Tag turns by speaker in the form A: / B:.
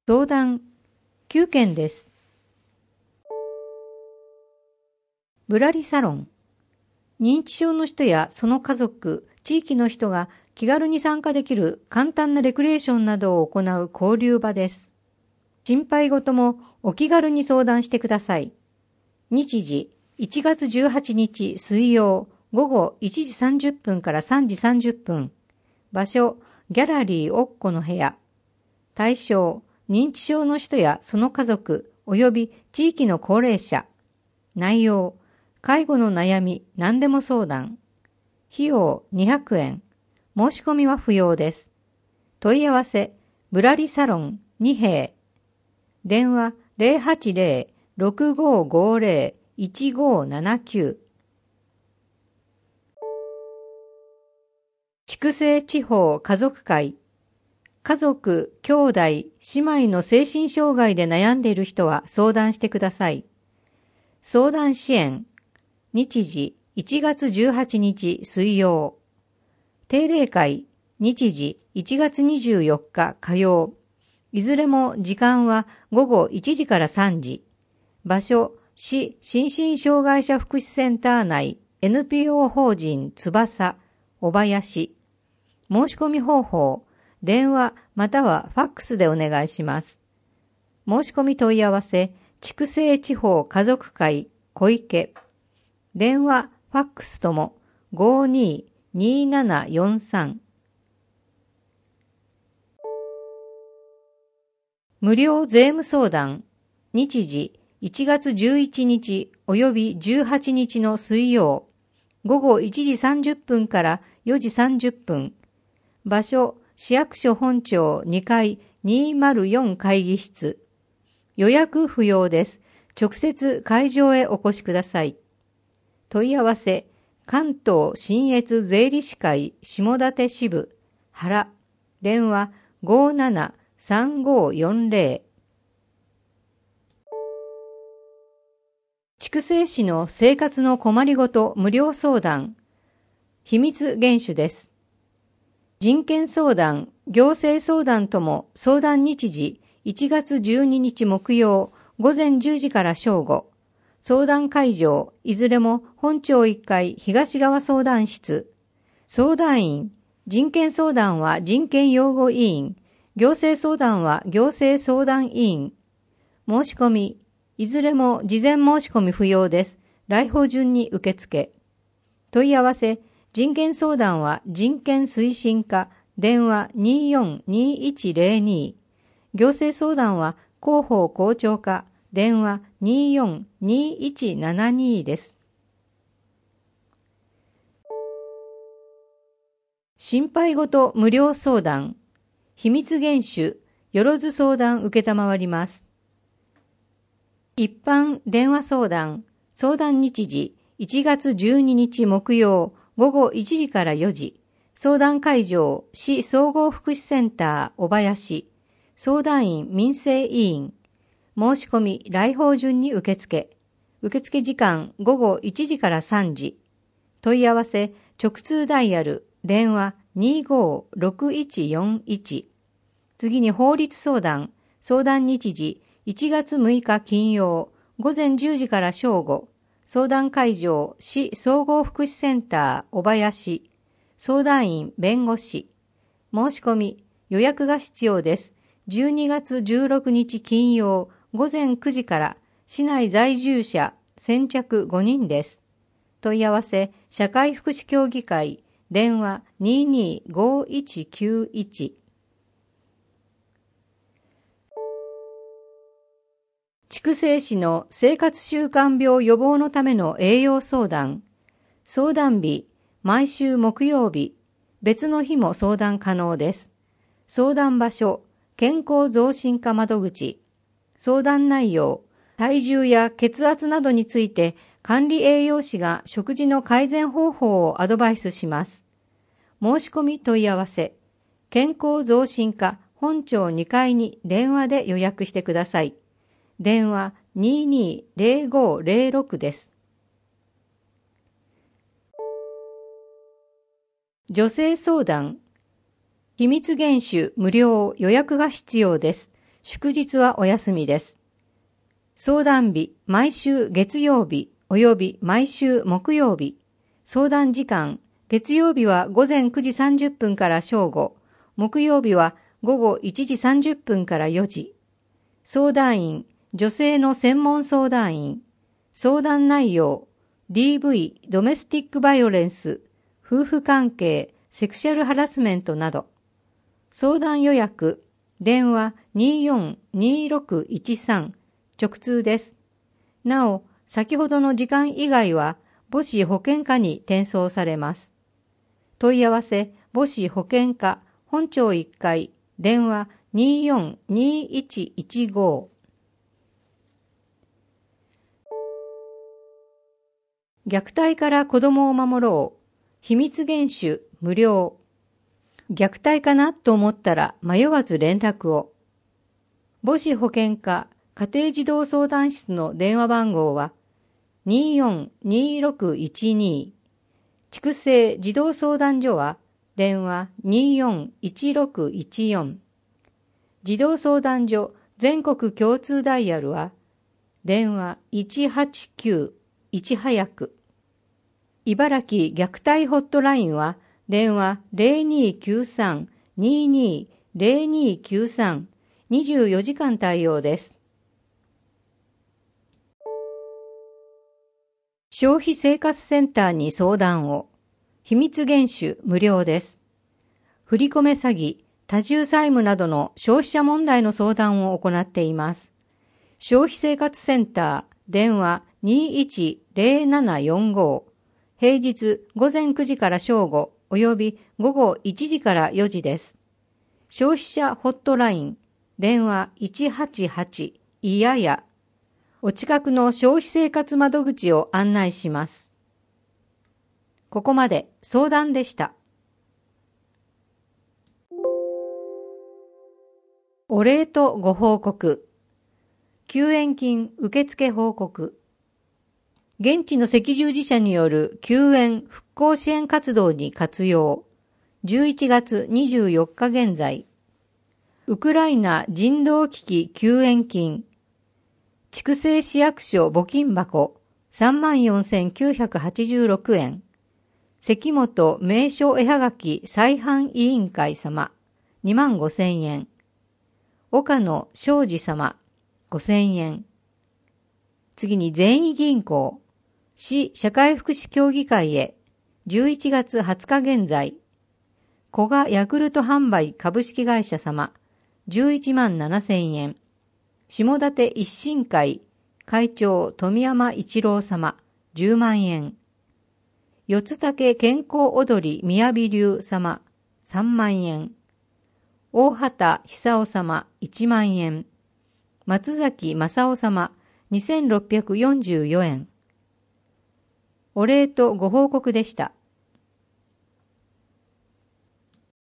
A: 相談9件です。ぶらりサロン。認知症の人やその家族、地域の人が気軽に参加できる簡単なレクリエーションなどを行う交流場です。心配事もお気軽に相談してください。日時1月18日水曜午後1時30分から3時30分。場所ギャラリーオッコの部屋。対象認知症の人やその家族及び地域の高齢者。内容介護の悩み何でも相談。費用200円。申し込みは不要です。問い合わせぶらりサロン2平。電話080-6550-1579。筑西地方家族会。家族、兄弟、姉妹の精神障害で悩んでいる人は相談してください。相談支援。日時1月18日水曜。定例会。日時1月24日火曜。いずれも時間は午後1時から3時。場所、市心身障害者福祉センター内 NPO 法人翼、小林。申し込み方法。電話またはファックスでお願いします。申し込み問い合わせ、筑西地方家族会小池。電話、ファックスとも522743。無料税務相談。日時1月11日及び18日の水曜。午後1時30分から4時30分。場所、市役所本庁2階204会議室。予約不要です。直接会場へお越しください。問い合わせ、関東信越税理士会下館支部原。電話573540。筑西市の生活の困りごと無料相談。秘密厳守です。人権相談、行政相談とも相談日時1月12日木曜午前10時から正午。相談会場、いずれも本庁1階東側相談室。相談員、人権相談は人権擁護委員、行政相談は行政相談委員。申し込み、いずれも事前申し込み不要です。来訪順に受付。問い合わせ、人権相談は人権推進課、電話242102。行政相談は広報校長課、電話242172です。心配事無料相談。秘密厳守、よろず相談受けたまわります。一般電話相談。相談日時1月12日木曜午後1時から4時。相談会場、市総合福祉センター小林。相談員民生委員。申し込み来訪順に受付。受付時間午後1時から3時。問い合わせ直通ダイヤル電話256141。次に法律相談。相談日時1月6日金曜午前10時から正午。相談会場市総合福祉センター小林。相談員弁護士。申し込み予約が必要です。12月16日金曜午前9時から市内在住者先着5人です。問い合わせ社会福祉協議会電話225191。筑西市の生活習慣病予防のための栄養相談。相談日毎週木曜日。別の日も相談可能です。相談場所健康増進課窓口。相談内容体重や血圧などについて管理栄養士が食事の改善方法をアドバイスします。申し込み問い合わせ健康増進課本庁2階に電話で予約してください。電話220506です。女性相談。秘密厳守無料予約が必要です。 祝日はお休みです。相談日、毎週月曜日及び毎週木曜日。相談時間、月曜日は午前9時30分から正午、木曜日は午後1時30分から4時。相談員、女性の専門相談員。相談内容、DV、ドメスティックバイオレンス、夫婦関係、セクシャルハラスメントなど。相談予約、電話242613、直通です。なお、先ほどの時間以外は母子保健課に転送されます。問い合わせ、母子保健課、本町1階、電話242115。虐待から子供を守ろう。秘密厳守無料。虐待かなと思ったら迷わず連絡を。母子保健課家庭児童相談室の電話番号は242612。筑西児童相談所は電話241614。児童相談所全国共通ダイヤルは電話189-1早く。茨城虐待ホットラインは電話0293-220293、24時間対応です。消費生活センターに相談を。秘密厳守無料です。振り込め詐欺、多重債務などの消費者問題の相談を行っています。消費生活センター、電話210745。平日午前9時から正午及び午後1時から4時です。消費者ホットライン、電話188いやや。お近くの消費生活窓口を案内します。ここまで相談でした。お礼とご報告。救援金受付報告。現地の赤十字社による救援復興支援活動に活用。11月24日現在。ウクライナ人道危機救援金。筑西市役所募金箱 34,986 円。関本名所絵はがき再販委員会様 25,000 円。岡野昌司様 5,000 円。次に善意銀行。市社会福祉協議会へ11月20日現在。古賀ヤクルト販売株式会社様11万7,000円。下館一新会会長富山一郎様10万円。四つ竹健康踊り雅流様3万円。大畑久夫様1万円。松崎正夫様2644円。お礼とご報告でした。